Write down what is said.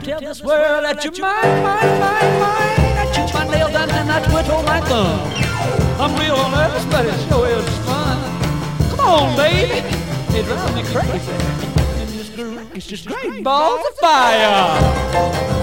tell this world that you're mine, mine, mine, mine. I chew my nails and I twiddle my thumb. I'm real nervous, but it sure is fun. Come on, baby, it drives me crazy. It's just great balls of fire.